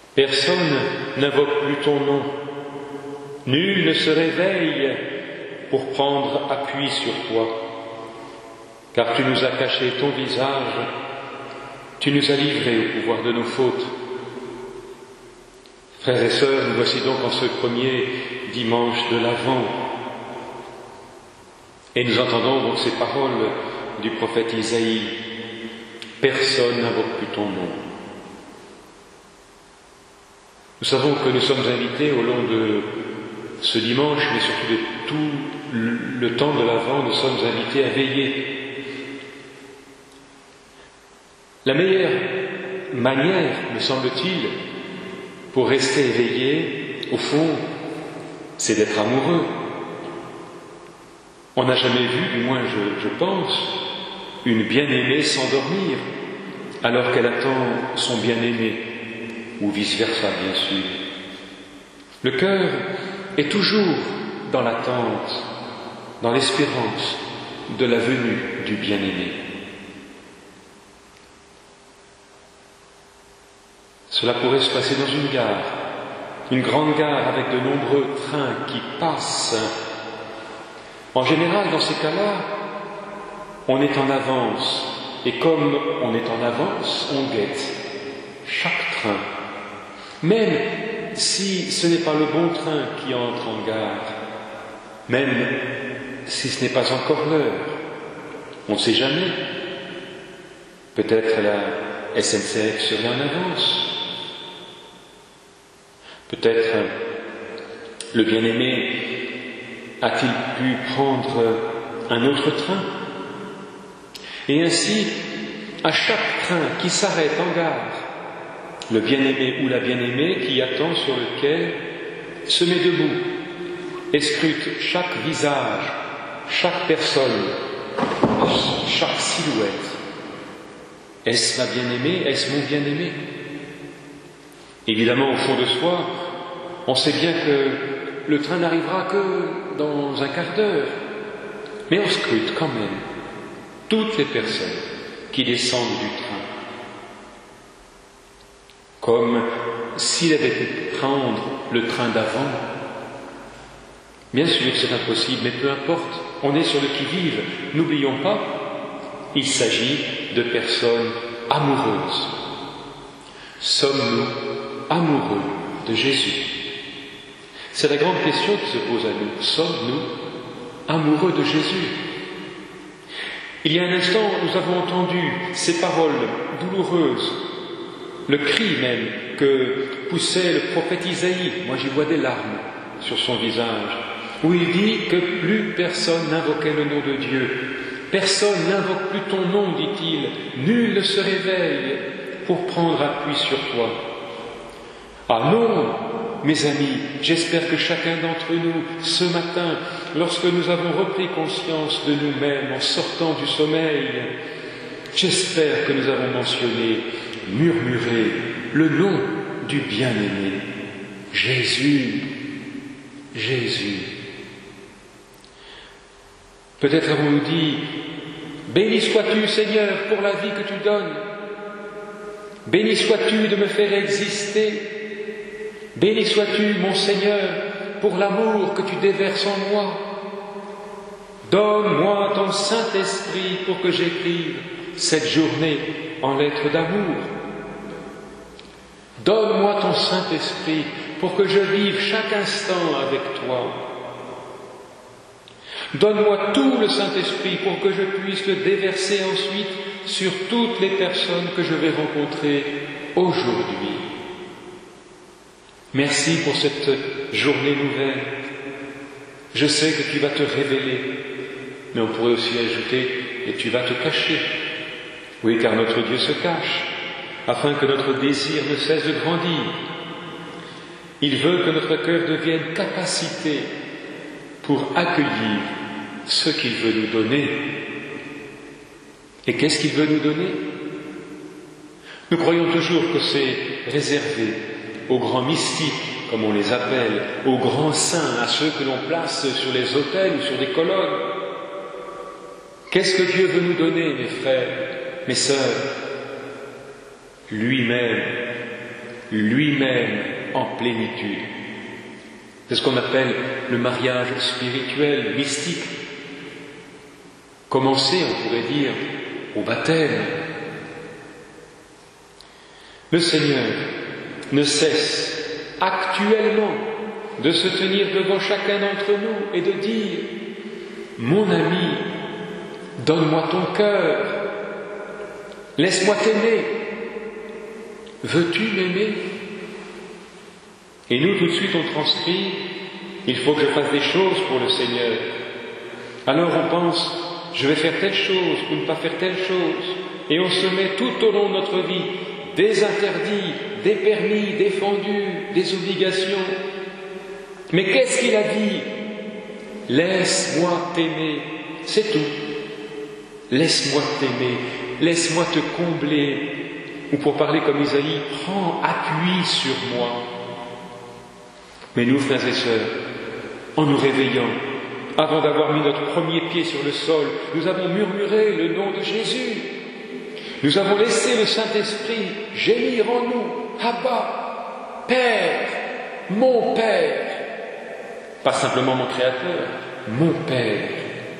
Personne n'invoque plus ton nom. Nul ne se réveille pour prendre appui sur toi, car tu nous as caché ton visage, tu nous as livrés au pouvoir de nos fautes. Frères et sœurs, nous voici donc en ce premier dimanche de l'Avent, et nous entendons donc ces paroles du prophète Isaïe. Personne n'invoque plus ton nom. Nous savons que nous sommes invités au long de ce dimanche, mais surtout de tout le temps de l'Avent, nous sommes invités à veiller. La meilleure manière, me semble-t-il, pour rester éveillé, au fond, c'est d'être amoureux. On n'a jamais vu, du moins je pense, une bien-aimée s'endormir alors qu'elle attend son bien-aimé, ou vice-versa, bien sûr. Le cœur est toujours dans l'attente, dans l'espérance de la venue du bien-aimé. Cela pourrait se passer dans une grande gare avec de nombreux trains qui passent. En général, dans ces cas-là, on est en avance, et comme on est en avance, on guette chaque train. Même si ce n'est pas le bon train qui entre en gare, même si ce n'est pas encore l'heure, on ne sait jamais. Peut-être la SNCF serait en avance. Peut-être le bien-aimé a-t-il pu prendre un autre train? Et ainsi, à chaque train qui s'arrête en gare, le bien-aimé ou la bien-aimée qui attend sur le quai se met debout et scrute chaque visage, chaque personne, chaque silhouette. Est-ce ma bien-aimée? Est-ce mon bien-aimé? Évidemment, au fond de soi, on sait bien que le train n'arrivera que dans un quart d'heure, mais on scrute quand même toutes les personnes qui descendent du train, comme s'il avait été prendre le train d'avant. Bien sûr, c'est impossible, mais peu importe, on est sur le qui-vive. N'oublions pas, il s'agit de personnes amoureuses. Sommes-nous amoureux de Jésus? C'est la grande question qui se pose à nous. Sommes-nous amoureux de Jésus? Il y a un instant, nous avons entendu ces paroles douloureuses, le cri même que poussait le prophète Isaïe. Moi, j'y vois des larmes sur son visage, où il dit que plus personne n'invoquait le nom de Dieu. Personne n'invoque plus ton nom, dit-il. Nul ne se réveille pour prendre appui sur toi. Ah non, mes amis, j'espère que chacun d'entre nous, ce matin, lorsque nous avons repris conscience de nous-mêmes en sortant du sommeil, j'espère que nous avons mentionné, murmuré le nom du bien-aimé, Jésus, Jésus. Peut-être avons-nous dit, béni sois-tu, Seigneur, pour la vie que tu donnes. Béni sois-tu de me faire exister. Béni sois-tu, mon Seigneur, pour l'amour que tu déverses en moi. Donne-moi ton Saint-Esprit pour que j'écrive cette journée en lettres d'amour. Donne-moi ton Saint-Esprit pour que je vive chaque instant avec toi. Donne-moi tout le Saint-Esprit pour que je puisse le déverser ensuite sur toutes les personnes que je vais rencontrer aujourd'hui. Merci pour cette journée nouvelle. Je sais que tu vas te révéler, mais on pourrait aussi ajouter, et tu vas te cacher. Oui, car notre Dieu se cache, afin que notre désir ne cesse de grandir. Il veut que notre cœur devienne capacité pour accueillir ce qu'il veut nous donner. Et qu'est-ce qu'il veut nous donner? Nous croyons toujours que c'est réservé aux grands mystiques, comme on les appelle, aux grands saints, à ceux que l'on place sur les autels ou sur des colonnes. Qu'est-ce que Dieu veut nous donner, mes frères, mes sœurs? Lui-même, lui-même en plénitude. C'est ce qu'on appelle le mariage spirituel, mystique. Commencer, on pourrait dire, au baptême. Le Seigneur ne cesse actuellement de se tenir devant chacun d'entre nous et de dire « Mon ami, donne-moi ton cœur, laisse-moi t'aimer, veux-tu m'aimer ?» Et nous, tout de suite, on transcrit « Il faut que je fasse des choses pour le Seigneur. » Alors on pense « Je vais faire telle chose ou ne pas faire telle chose. » Et on se met tout au long de notre vie des interdits, des permis, des fendus, des obligations. Mais qu'est-ce qu'il a dit ? Laisse-moi t'aimer, c'est tout. Laisse-moi t'aimer, laisse-moi te combler. Ou pour parler comme Isaïe, prends appui sur moi. Mais nous, frères et sœurs, en nous réveillant, avant d'avoir mis notre premier pied sur le sol, nous avons murmuré le nom de Jésus. Nous avons laissé le Saint-Esprit gémir en nous. Abba, Père, mon Père. Pas simplement mon Créateur, mon Père.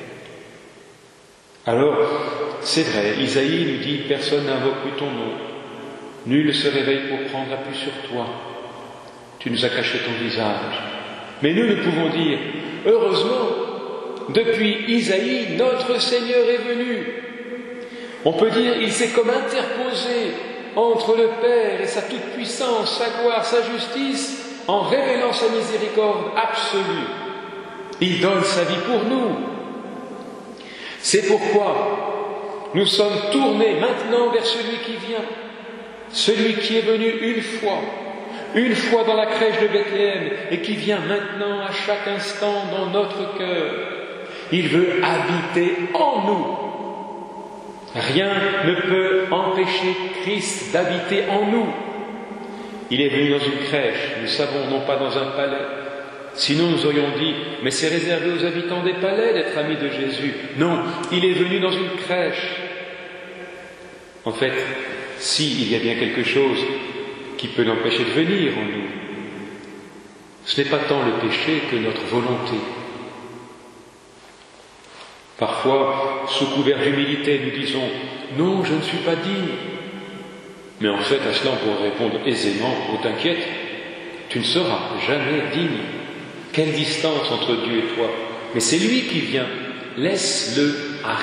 Alors, c'est vrai, Isaïe nous dit, personne n'invoque plus ton nom. Nul ne se réveille pour prendre appui sur toi. Tu nous as caché ton visage. Mais nous pouvons dire, heureusement, depuis Isaïe, notre Seigneur est venu. On peut dire, il s'est comme interposé entre le Père et sa toute-puissance, sa gloire, sa justice, en révélant sa miséricorde absolue. Il donne sa vie pour nous. C'est pourquoi nous sommes tournés maintenant vers celui qui vient, celui qui est venu une fois dans la crèche de Bethléem et qui vient maintenant à chaque instant dans notre cœur. Il veut habiter en nous. Rien ne peut empêcher Christ d'habiter en nous. Il est venu dans une crèche, nous savons, non pas dans un palais. Sinon nous aurions dit, mais c'est réservé aux habitants des palais d'être amis de Jésus. Non, il est venu dans une crèche. En fait, si il y a bien quelque chose qui peut l'empêcher de venir en nous, ce n'est pas tant le péché que notre volonté. Parfois, sous couvert d'humilité, nous disons « Non, je ne suis pas digne ». Mais en fait, à cela, on pourrait répondre aisément « Oh, t'inquiète, tu ne seras jamais digne. Quelle distance entre Dieu et toi ! Mais c'est lui qui vient, laisse-le arriver. »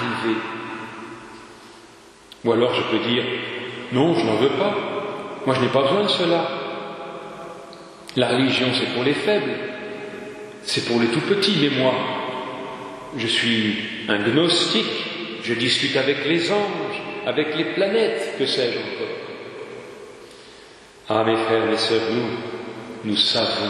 Ou alors je peux dire « Non, je n'en veux pas. Moi, je n'ai pas besoin de cela. La religion, c'est pour les faibles. C'est pour les tout-petits, mais moi, je suis un gnostique. Je discute avec les anges, avec les planètes, que sais-je encore. » Ah, mes frères, mes sœurs, nous savons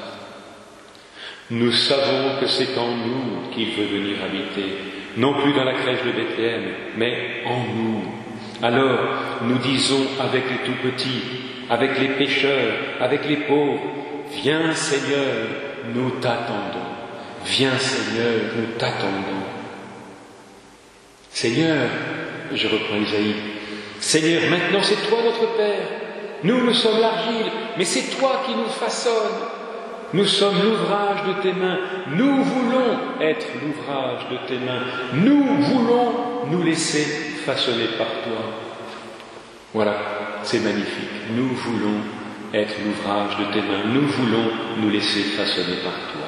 que c'est en nous qu'il veut venir habiter, non plus dans la crèche de Bethléem, mais en nous. Alors, nous disons avec les tout-petits, avec les pécheurs, avec les pauvres, « Viens Seigneur, nous t'attendons. Viens Seigneur, nous t'attendons. » Seigneur, je reprends Isaïe, Seigneur, maintenant c'est toi notre Père. Nous sommes l'argile, mais c'est toi qui nous façonnes. Nous sommes l'ouvrage de tes mains. Nous voulons être l'ouvrage de tes mains. Nous voulons nous laisser façonner par toi. Voilà, c'est magnifique. Nous voulons être l'ouvrage de tes mains. Nous voulons nous laisser façonner par toi.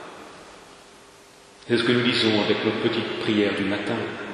C'est ce que nous disons avec notre petite prière du matin.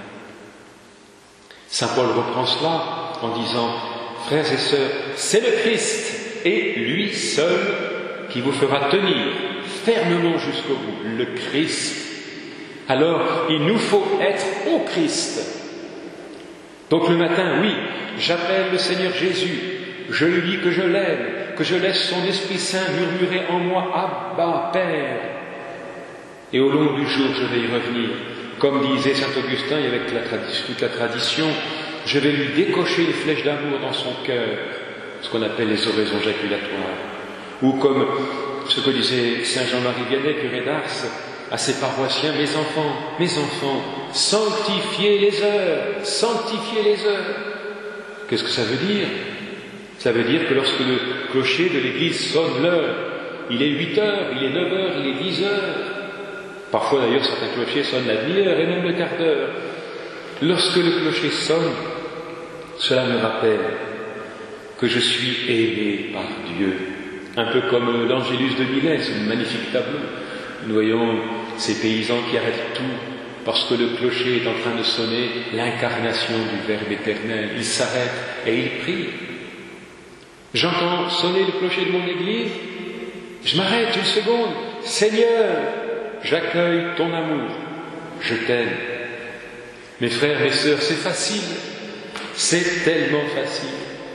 Saint Paul reprend cela en disant « Frères et sœurs, c'est le Christ et lui seul qui vous fera tenir fermement jusqu'au bout. Le Christ. Alors, il nous faut être au Christ. » Donc le matin, oui, j'appelle le Seigneur Jésus. Je lui dis que je l'aime, que je laisse son Esprit Saint murmurer en moi « Abba, Père ». Et au long du jour, je vais y revenir. Comme disait saint Augustin, et avec toute la tradition, je vais lui décocher une flèche d'amour dans son cœur, ce qu'on appelle les oraisons jaculatoires. Ou comme ce que disait saint Jean-Marie Vianney, curé d'Ars, à ses paroissiens, mes enfants, sanctifiez les heures, sanctifiez les heures. Qu'est-ce que ça veut dire ? Ça veut dire que lorsque le clocher de l'église sonne l'heure, il est 8 heures, il est 9 heures, il est 10 heures. Parfois d'ailleurs certains clochers sonnent la demi-heure et même le quart d'heure. Lorsque le clocher sonne, cela me rappelle que je suis aimé par Dieu. Un peu comme l'Angélus de Milet, c'est un magnifique tableau. Nous voyons ces paysans qui arrêtent tout parce que le clocher est en train de sonner l'incarnation du Verbe éternel. Ils s'arrêtent et ils prient. J'entends sonner le clocher de mon église, je m'arrête une seconde. Seigneur, j'accueille ton amour, je t'aime. Mes frères, mes sœurs, c'est facile, c'est tellement facile.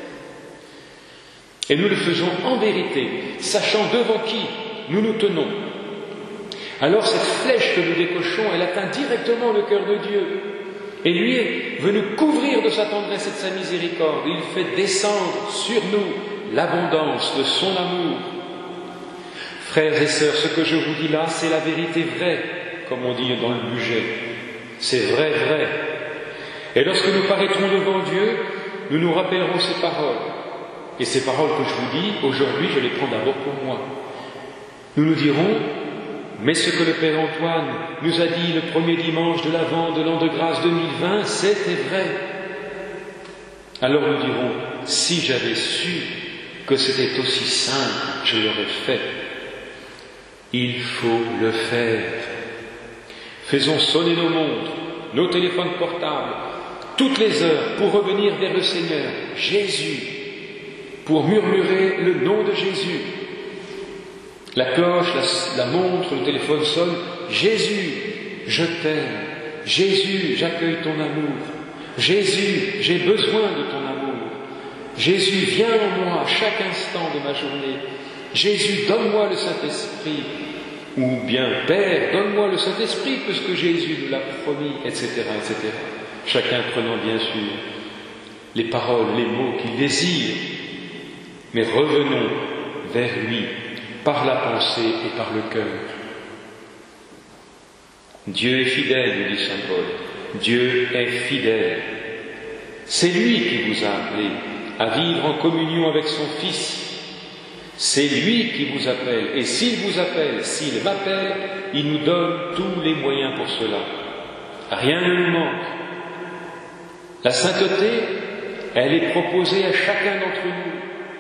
Et nous le faisons en vérité, sachant devant qui nous nous tenons. Alors cette flèche que nous décochons, elle atteint directement le cœur de Dieu. Et lui veut nous couvrir de sa tendresse et de sa miséricorde. Il fait descendre sur nous l'abondance de son amour. Frères et sœurs, ce que je vous dis là, c'est la vérité vraie, comme on dit dans le budget. C'est vrai, vrai. Et lorsque nous paraîtrons devant Dieu, nous nous rappellerons ces paroles. Et ces paroles que je vous dis, aujourd'hui, je les prends d'abord pour moi. Nous nous dirons, mais ce que le Père Antoine nous a dit le premier dimanche de l'Avent de l'an de grâce 2020, c'était vrai. Alors nous dirons, si j'avais su que c'était aussi simple, je l'aurais fait. Il faut le faire. Faisons sonner nos montres, nos téléphones portables, toutes les heures pour revenir vers le Seigneur, Jésus, pour murmurer le nom de Jésus. La cloche, la montre, le téléphone sonne, Jésus, je t'aime. Jésus, j'accueille ton amour. Jésus, j'ai besoin de ton amour. Jésus, viens en moi à chaque instant de ma journée. Jésus, donne-moi le Saint-Esprit. Ou bien, Père, donne-moi le Saint-Esprit, puisque Jésus nous l'a promis, etc., etc. Chacun prenant bien sûr les paroles, les mots qu'il désire. Mais revenons vers lui par la pensée et par le cœur. Dieu est fidèle, nous dit saint Paul. Dieu est fidèle. C'est lui qui vous a appelé à vivre en communion avec son Fils. C'est lui qui vous appelle. Et s'il vous appelle, s'il m'appelle, il nous donne tous les moyens pour cela. Rien ne nous manque. La sainteté, elle est proposée à chacun d'entre nous.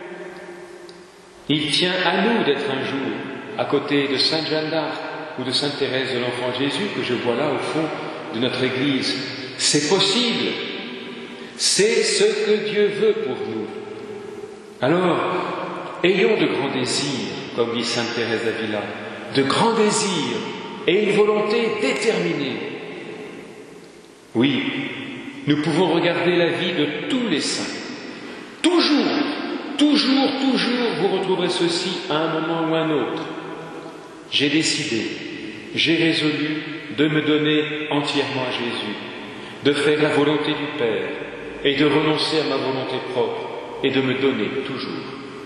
Il tient à nous d'être un jour à côté de Sainte Jeanne d'Arc ou de Sainte Thérèse de l'Enfant Jésus que je vois là au fond de notre Église. C'est possible. C'est ce que Dieu veut pour nous. Alors, ayons de grands désirs, comme dit Sainte Thérèse d'Avila, de grands désirs et une volonté déterminée. Oui, nous pouvons regarder la vie de tous les saints. Toujours, vous retrouverez ceci à un moment ou à un autre. J'ai décidé, j'ai résolu de me donner entièrement à Jésus, de faire la volonté du Père et de renoncer à ma volonté propre et de me donner toujours.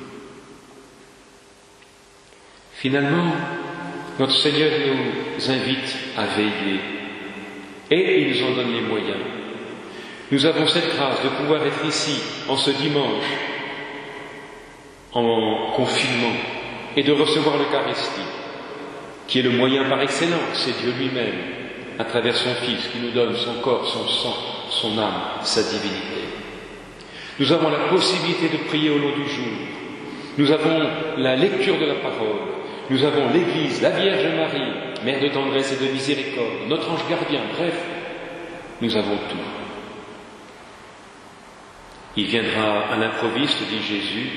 Finalement, notre Seigneur nous invite à veiller et il nous en donne les moyens. Nous avons cette grâce de pouvoir être ici en ce dimanche en confinement et de recevoir l'Eucharistie, qui est le moyen par excellence, c'est Dieu lui-même, à travers son Fils, qui nous donne son corps, son sang, son âme, sa divinité. Nous avons la possibilité de prier au long du jour. Nous avons la lecture de la parole. Nous avons l'Église, la Vierge Marie, Mère de tendresse et de miséricorde, notre ange gardien, bref, nous avons tout. Il viendra à l'improviste, dit Jésus.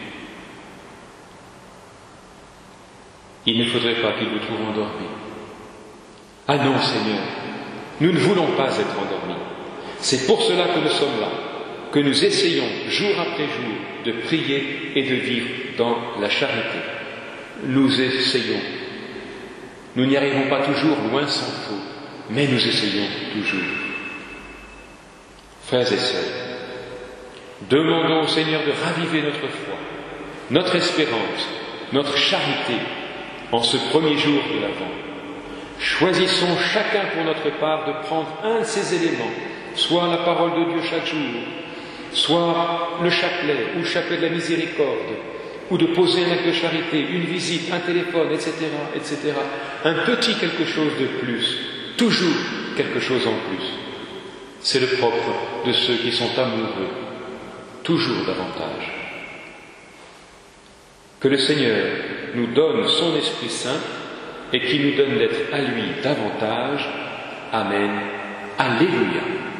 Il ne faudrait pas qu'il vous trouve endormi. Ah non, Seigneur, nous ne voulons pas être endormis. C'est pour cela que nous sommes là, que nous essayons jour après jour de prier et de vivre dans la charité. Nous essayons. Nous n'y arrivons pas toujours, loin s'en faut, mais nous essayons toujours. Frères et sœurs, demandons au Seigneur de raviver notre foi, notre espérance, notre charité en ce premier jour de l'Avent. Choisissons chacun pour notre part de prendre un de ces éléments, soit la parole de Dieu chaque jour, soit le chapelet ou le chapelet de la miséricorde, ou de poser un acte de charité, une visite, un téléphone, etc., etc. Un petit quelque chose de plus, toujours quelque chose en plus. C'est le propre de ceux qui sont amoureux, toujours davantage. Que le Seigneur nous donne son Esprit Saint et qu'il nous donne d'être à lui davantage. Amen. Alléluia.